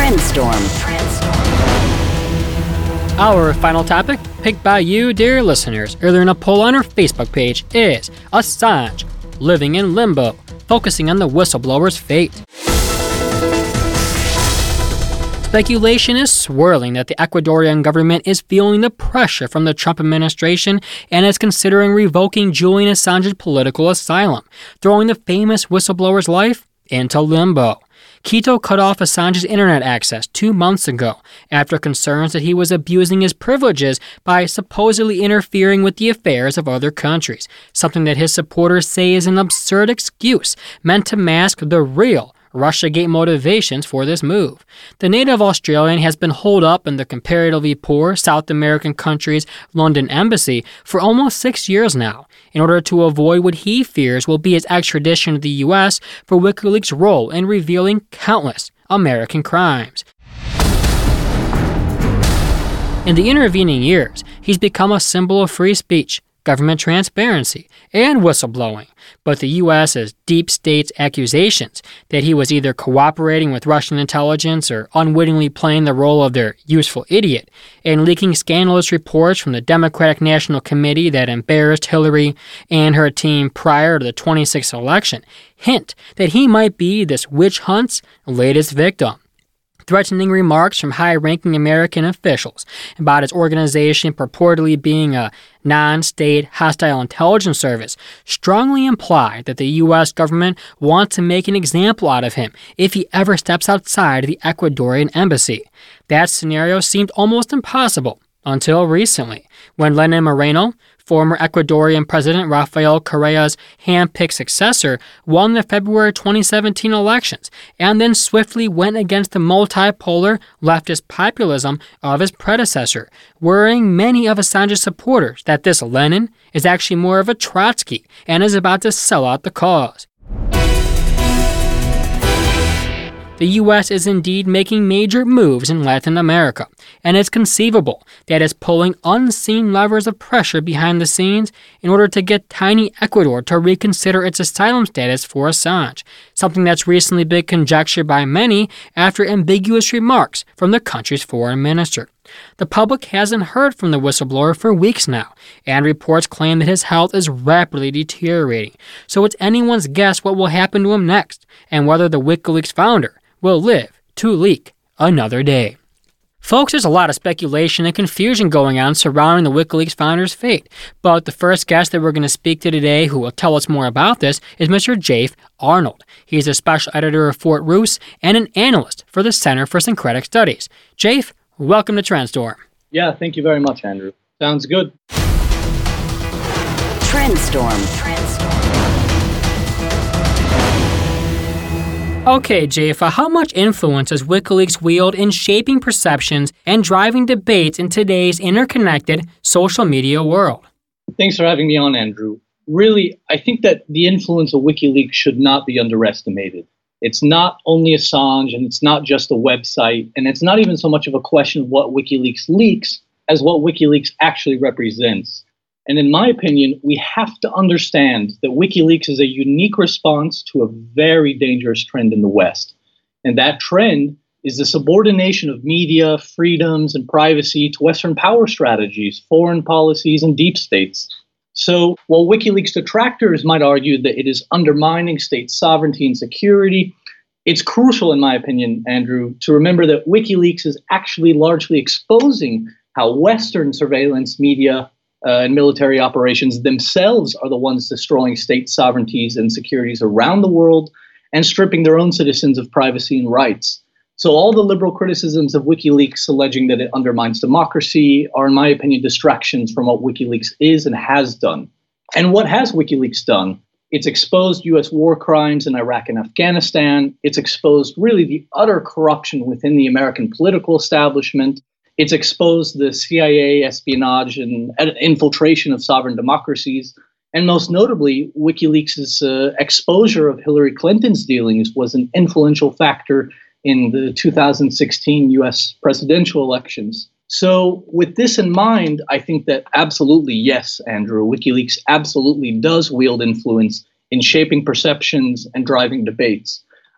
Trendstorm. Our final topic, picked by you, dear listeners, earlier in a poll on our Facebook page, is Assange, living in limbo, focusing on the whistleblower's fate. Speculation is swirling that the Ecuadorian government is feeling the pressure from the Trump administration and is considering revoking Julian Assange's political asylum, throwing the famous whistleblower's life into limbo. Quito cut off Assange's internet access 2 months ago after concerns that he was abusing his privileges by supposedly interfering with the affairs of other countries, something that his supporters say is an absurd excuse meant to mask the real Russiagate motivations for this move. The native Australian has been holed up in the comparatively poor South American country's London embassy for almost 6 years now, in order to avoid what he fears will be his extradition to the U.S. for WikiLeaks' role in revealing countless American crimes. In the intervening years, he's become a symbol of free speech, government transparency, and whistleblowing, but the U.S.'s deep state's accusations that he was either cooperating with Russian intelligence or unwittingly playing the role of their useful idiot and leaking scandalous reports from the Democratic National Committee that embarrassed Hillary and her team prior to the 2016 election hint that he might be this witch hunt's latest victim. Threatening remarks from high-ranking American officials about his organization purportedly being a non-state hostile intelligence service strongly imply that the U.S. government wants to make an example out of him if he ever steps outside the Ecuadorian embassy. That scenario seemed almost impossible until recently, when Lenin Moreno, former Ecuadorian President Rafael Correa's hand-picked successor, won the February 2017 elections and then swiftly went against the multipolar leftist populism of his predecessor, worrying many of Assange's supporters that this Lenin is actually more of a Trotsky and is about to sell out the cause. The U.S. is indeed making major moves in Latin America, and it's conceivable that it's pulling unseen levers of pressure behind the scenes in order to get tiny Ecuador to reconsider its asylum status for Assange, something that's recently been conjectured by many after ambiguous remarks from the country's foreign minister. The public hasn't heard from the whistleblower for weeks now, and reports claim that his health is rapidly deteriorating, so it's anyone's guess what will happen to him next, and whether the WikiLeaks founder will live to leak another day. Folks, there's a lot of speculation and confusion going on surrounding the WikiLeaks founder's fate, but the first guest that we're going to speak to today who will tell us more about this is Mr. Jafe Arnold. He's a special editor of Fort Roos and an analyst for the Center for Syncretic Studies. Jafe, welcome to Trendstorm. Yeah, thank you very much, Andrew. Sounds good. Trendstorm. Okay, Jafe, how much influence does WikiLeaks wield in shaping perceptions and driving debates in today's interconnected social media world? Thanks for having me on, Andrew. Really, I think that the influence of WikiLeaks should not be underestimated. It's not only Assange, and it's not just a website, and it's not even so much of a question of what WikiLeaks leaks as what WikiLeaks actually represents. And in my opinion, we have to understand that WikiLeaks is a unique response to a very dangerous trend in the West. And that trend is the subordination of media, freedoms, and privacy to Western power strategies, foreign policies, and deep states. So while WikiLeaks detractors might argue that it is undermining state sovereignty and security, it's crucial, in my opinion, Andrew, to remember that WikiLeaks is actually largely exposing how Western surveillance media and military operations themselves are the ones destroying state sovereignties and securities around the world and stripping their own citizens of privacy and rights. So all the liberal criticisms of WikiLeaks alleging that it undermines democracy are, in my opinion, distractions from what WikiLeaks is and has done. And what has WikiLeaks done? It's exposed U.S. war crimes in Iraq and Afghanistan. It's exposed really the utter corruption within the American political establishment. It's exposed the CIA espionage and infiltration of sovereign democracies. And most notably, WikiLeaks' exposure of Hillary Clinton's dealings was an influential factor in the 2016 U.S. presidential elections. So with this in mind, I think that absolutely, yes, Andrew, WikiLeaks absolutely does wield influence in shaping perceptions and driving debates.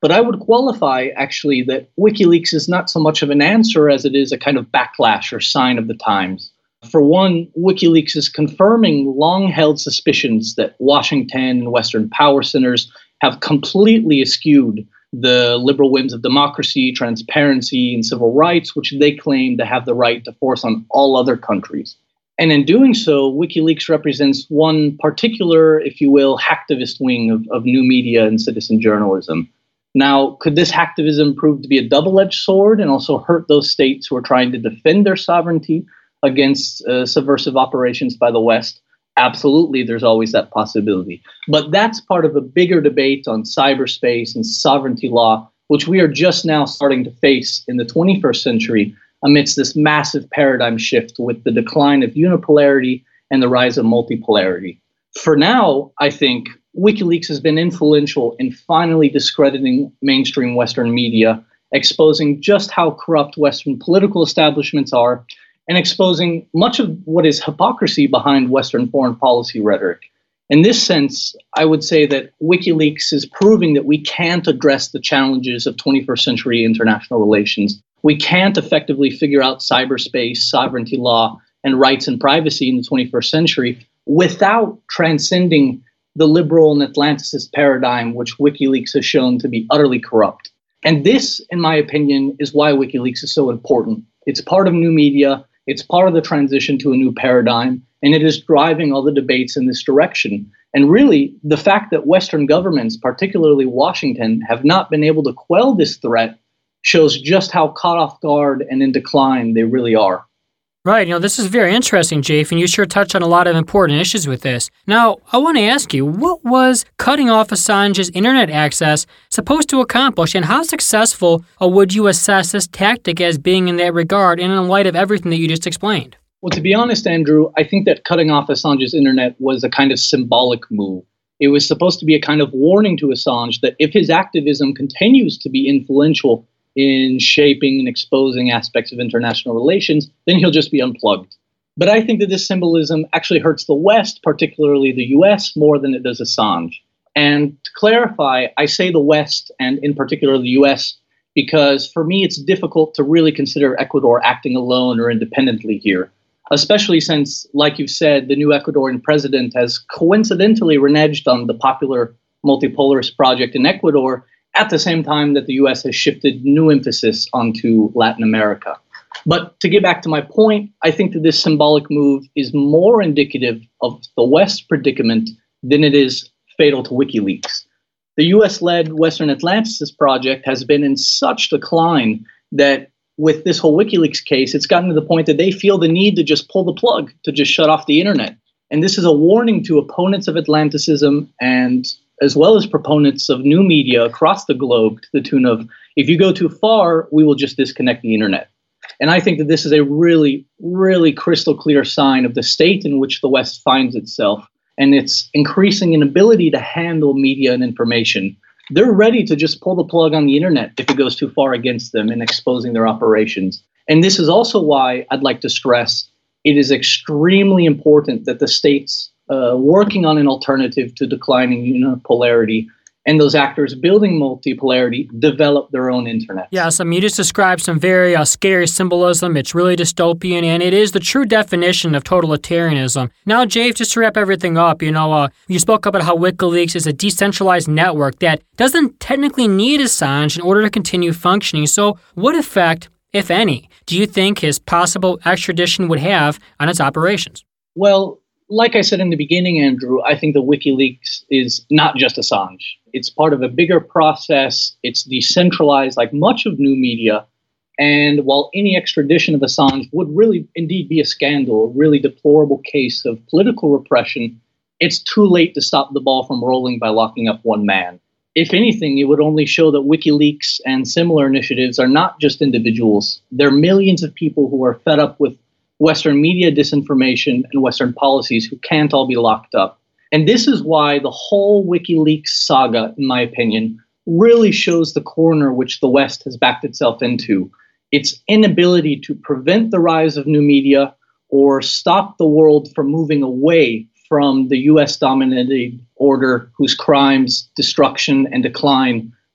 But I would qualify, actually, that WikiLeaks is not so much of an answer as it is a kind of backlash or sign of the times. For one, WikiLeaks is confirming long-held suspicions that Washington and Western power centers have completely eschewed the liberal whims of democracy, transparency, and civil rights, which they claim to have the right to force on all other countries. And in doing so, WikiLeaks represents one particular, if you will, hacktivist wing of new media and citizen journalism. Now, could this hacktivism prove to be a double-edged sword and also hurt those states who are trying to defend their sovereignty against subversive operations by the West? Absolutely, there's always that possibility. But that's part of a bigger debate on cyberspace and sovereignty law, which we are just now starting to face in the 21st century amidst this massive paradigm shift with the decline of unipolarity and the rise of multipolarity. For now, I think WikiLeaks has been influential in finally discrediting mainstream Western media, exposing just how corrupt Western political establishments are, and exposing much of what is hypocrisy behind Western foreign policy rhetoric. In this sense, I would say that WikiLeaks is proving that we can't address the challenges of 21st century international relations. We can't effectively figure out cyberspace, sovereignty law, and rights and privacy in the 21st century without transcending the liberal and Atlanticist paradigm, which WikiLeaks has shown to be utterly corrupt. And this, in my opinion, is why WikiLeaks is so important. It's part of new media. It's part of the transition to a new paradigm, and it is driving all the debates in this direction. And really, the fact that Western governments, particularly Washington, have not been able to quell this threat shows just how caught off guard and in decline they really are. Right. This is very interesting, Jafe, and you sure touch on a lot of important issues with this. Now, I want to ask you, what was cutting off Assange's internet access supposed to accomplish, and how successful would you assess this tactic as being in that regard, and in light of everything that you just explained? Well, to be honest, Andrew, I think that cutting off Assange's internet was a kind of symbolic move. It was supposed to be a kind of warning to Assange that if his activism continues to be influential in shaping and exposing aspects of international relations, then he'll just be unplugged. But I think that this symbolism actually hurts the West, particularly the US, more than it does Assange. And to clarify, I say the West, and in particular the US, because for me it's difficult to really consider Ecuador acting alone or independently here, especially since, like you've said, the new Ecuadorian president has coincidentally reneged on the popular multipolarist project in Ecuador at the same time that the US has shifted new emphasis onto Latin America. But to get back to my point, I think that this symbolic move is more indicative of the West's predicament than it is fatal to WikiLeaks. The US-led Western Atlanticist project has been in such decline that with this whole WikiLeaks case, it's gotten to the point that they feel the need to just pull the plug, to just shut off the internet. And this is a warning to opponents of Atlanticism and as well as proponents of new media across the globe to the tune of, if you go too far, we will just disconnect the internet. And I think that this is a really, really crystal clear sign of the state in which the West finds itself and its increasing inability to handle media and information. They're ready to just pull the plug on the internet if it goes too far against them in exposing their operations. And this is also why I'd like to stress it is extremely important that the states working on an alternative to declining unipolarity and those actors building multipolarity develop their own internet. Yes, you just described some very scary symbolism. It's really dystopian, and it is the true definition of totalitarianism. Now, Jafe, just to wrap everything up, you spoke about how WikiLeaks is a decentralized network that doesn't technically need Assange in order to continue functioning. So what effect, if any, do you think his possible extradition would have on its operations? Well, like I said in the beginning, Andrew, I think that WikiLeaks is not just Assange. It's part of a bigger process. It's decentralized like much of new media. And while any extradition of Assange would really indeed be a scandal, a really deplorable case of political repression, it's too late to stop the ball from rolling by locking up one man. If anything, it would only show that WikiLeaks and similar initiatives are not just individuals. They're millions of people who are fed up with Western media disinformation and Western policies who can't all be locked up. And this is why the whole WikiLeaks saga, in my opinion, really shows the corner which the West has backed itself into. Its inability to prevent the rise of new media or stop the world from moving away from the US-dominated order whose crimes, destruction, and decline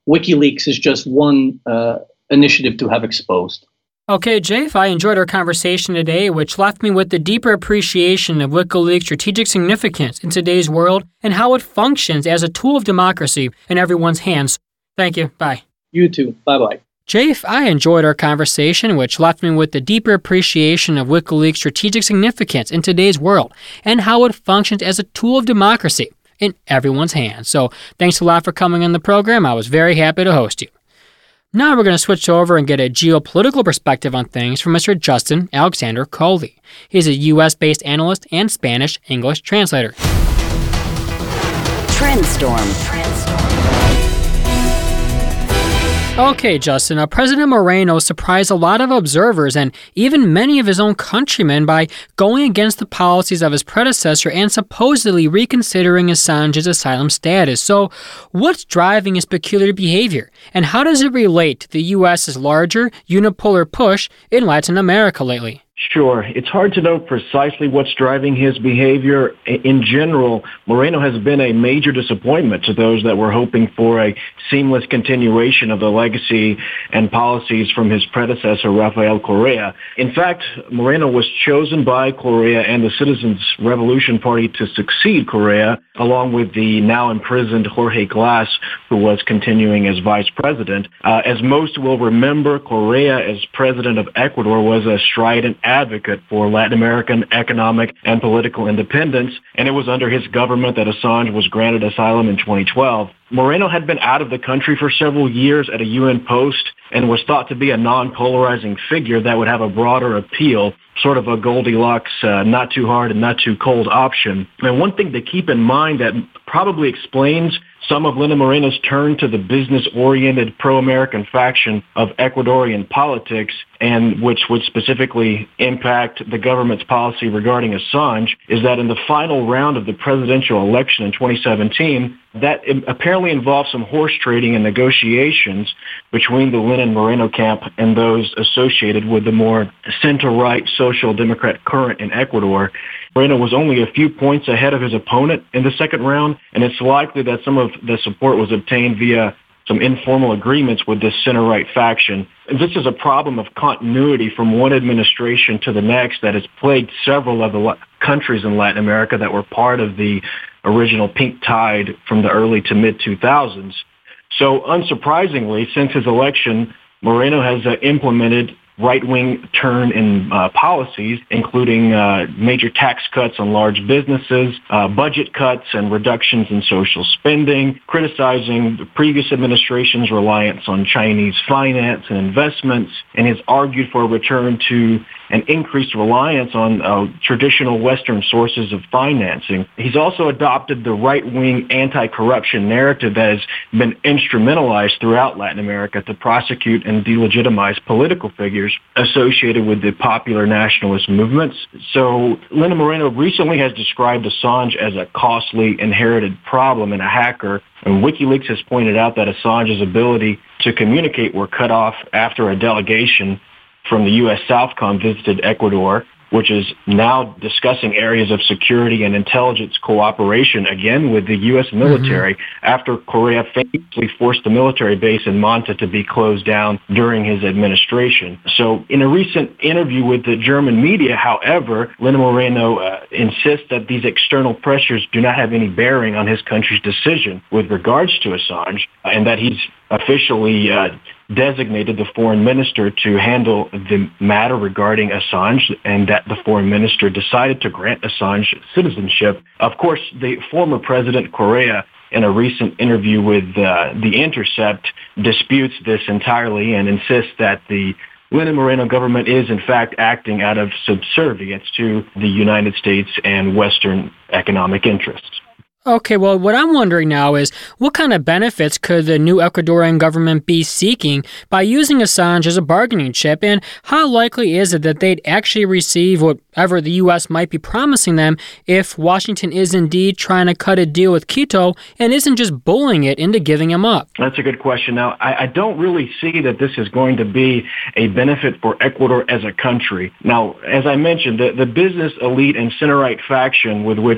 WikiLeaks is just one initiative to have exposed. Okay, Jafe, I enjoyed our conversation today, which left me with the deeper appreciation of WikiLeaks' strategic significance in today's world and how it functions as a tool of democracy in everyone's hands. Thank you. Bye. You too. Bye-bye. Jafe, I enjoyed our conversation, which left me with the deeper appreciation of WikiLeaks' strategic significance in today's world and how it functions as a tool of democracy in everyone's hands. So thanks a lot for coming on the program. I was very happy to host you. Now we're going to switch over and get a geopolitical perspective on things from Mr. Justin Alexander Coley. He's a U.S.-based analyst and Spanish-English translator. Trendstorm. Okay, Justin, President Moreno surprised a lot of observers and even many of his own countrymen by going against the policies of his predecessor and supposedly reconsidering Assange's asylum status. So, what's driving his peculiar behavior, and how does it relate to the U.S.'s larger unipolar push in Latin America lately? Sure. It's hard to know precisely what's driving his behavior. In general, Moreno has been a major disappointment to those that were hoping for a seamless continuation of the legacy and policies from his predecessor, Rafael Correa. In fact, Moreno was chosen by Correa and the Citizens Revolution Party to succeed Correa, along with the now imprisoned Jorge Glass, who was continuing as vice president. As most will remember, Correa, as president of Ecuador, was a strident advocate for Latin American economic and political independence, and it was under his government that Assange was granted asylum in 2012. Moreno had been out of the country for several years at a UN post and was thought to be a non-polarizing figure that would have a broader appeal, sort of a Goldilocks, not too hard and not too cold option. And one thing to keep in mind that probably explains some of Lenin Moreno's turn to the business-oriented pro-American faction of Ecuadorian politics, and which would specifically impact the government's policy regarding Assange, is that in the final round of the presidential election in 2017, that apparently involved some horse trading and negotiations between the Lenin Moreno camp and those associated with the more center-right social democrat current in Ecuador. Moreno was only a few points ahead of his opponent in the second round, and it's likely that some of the support was obtained via some informal agreements with this center-right faction. And this is a problem of continuity from one administration to the next that has plagued several of the countries in Latin America that were part of the original pink tide from the early to mid-2000s. So unsurprisingly, since his election, Moreno has implemented right-wing turn in policies, including major tax cuts on large businesses, budget cuts and reductions in social spending, criticizing the previous administration's reliance on Chinese finance and investments, and has argued for a return to an increased reliance on traditional Western sources of financing. He's also adopted the right-wing anti-corruption narrative that has been instrumentalized throughout Latin America to prosecute and delegitimize political figures associated with the popular nationalist movements. So Lenin Moreno recently has described Assange as a costly inherited problem and a hacker. And WikiLeaks has pointed out that Assange's ability to communicate were cut off after a delegation from the U.S. Southcom visited Ecuador, which is now discussing areas of security and intelligence cooperation again with the U.S. military after Correa famously forced the military base in Manta to be closed down during his administration. So in a recent interview with the German media, however, Lenin Moreno insists that these external pressures do not have any bearing on his country's decision with regards to Assange, and that he's officially designated the foreign minister to handle the matter regarding Assange, and that the foreign minister decided to grant Assange citizenship. Of course, the former president Correa, in a recent interview with The Intercept, disputes this entirely and insists that the Lenin Moreno government is, in fact, acting out of subservience to the United States and Western economic interests. Okay, well, what I'm wondering now is what kind of benefits could the new Ecuadorian government be seeking by using Assange as a bargaining chip, and how likely is it that they'd actually receive whatever the U.S. might be promising them if Washington is indeed trying to cut a deal with Quito and isn't just bullying it into giving him up? That's a good question. Now, I don't really see that this is going to be a benefit for Ecuador as a country. Now, as I mentioned, the business elite and center-right faction with which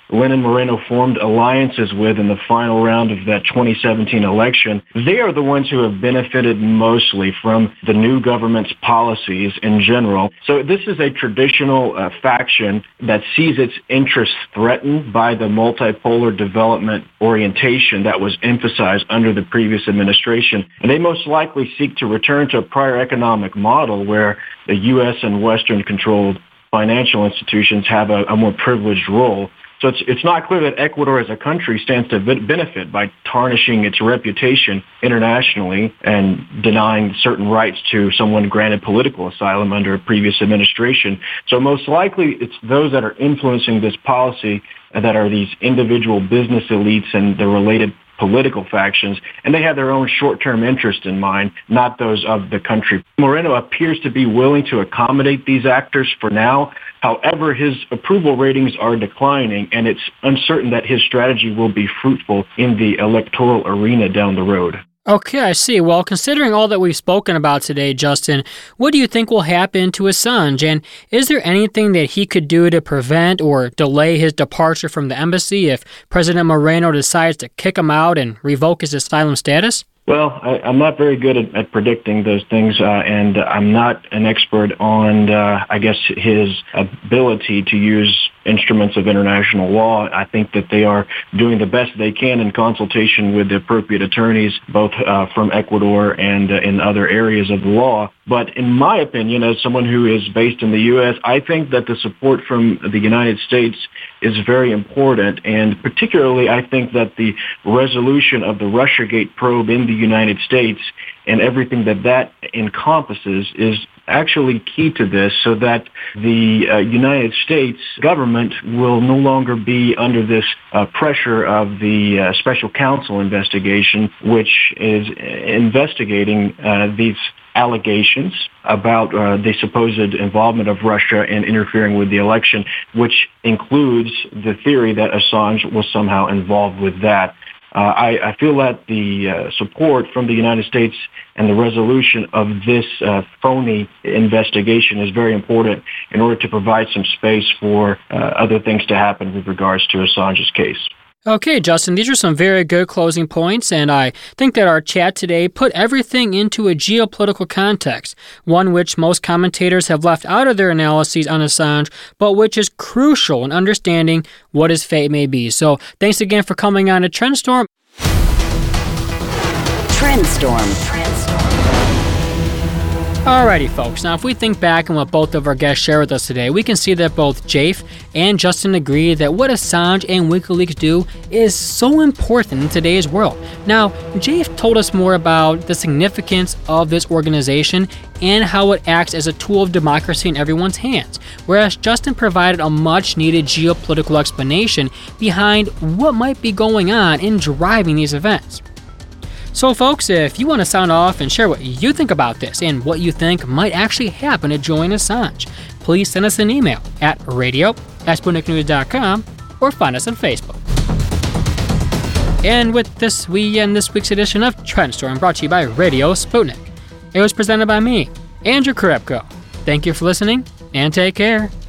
Lenin Moreno formed alliances with in the final round of that 2017 election, they are the ones who have benefited mostly from the new government's policies in general. So this is a traditional faction that sees its interests threatened by the multipolar development orientation that was emphasized under the previous administration. And they most likely seek to return to a prior economic model where the U.S. and Western-controlled financial institutions have a more privileged role. So it's not clear that Ecuador as a country stands to benefit by tarnishing its reputation internationally and denying certain rights to someone granted political asylum under a previous administration. So most likely it's those that are influencing this policy that are these individual business elites and the related political factions, and they have their own short-term interest in mind, not those of the country. Moreno appears to be willing to accommodate these actors for now. However, his approval ratings are declining, and it's uncertain that his strategy will be fruitful in the electoral arena down the road. Okay, I see. Well, considering all that we've spoken about today, Justin, what do you think will happen to Assange? And is there anything that he could do to prevent or delay his departure from the embassy if President Moreno decides to kick him out and revoke his asylum status? Well, I'm not very good at predicting those things, and I'm not an expert on, his ability to use instruments of international law. I think that they are doing the best they can in consultation with the appropriate attorneys, both from Ecuador and in other areas of the law. But in my opinion, as someone who is based in the U.S., I think that the support from the United States is very important. And particularly, I think that the resolution of the Russiagate probe in the United States and everything that encompasses is actually key to this, so that the United States government will no longer be under this pressure of the special counsel investigation, which is investigating these allegations about the supposed involvement of Russia in interfering with the election, which includes the theory that Assange was somehow involved with that. I feel that the support from the United States and the resolution of this phony investigation is very important in order to provide some space for other things to happen with regards to Assange's case. Okay, Justin, these are some very good closing points, and I think that our chat today put everything into a geopolitical context, one which most commentators have left out of their analyses on Assange, but which is crucial in understanding what his fate may be. So thanks again for coming on to Trendstorm. Trendstorm. Alrighty, folks. Now, if we think back on what both of our guests share with us today, we can see that both Jafe and Justin agree that what Assange and WikiLeaks do is so important in today's world. Now, Jafe told us more about the significance of this organization and how it acts as a tool of democracy in everyone's hands, whereas Justin provided a much-needed geopolitical explanation behind what might be going on in driving these events. So folks, if you want to sound off and share what you think about this and what you think might actually happen to Julian Assange, please send us an email at radio@sputniknews.com or find us on Facebook. And with this, we end this week's edition of Trendstorm, brought to you by Radio Sputnik. It was presented by me, Andrew Karepko. Thank you for listening, and take care.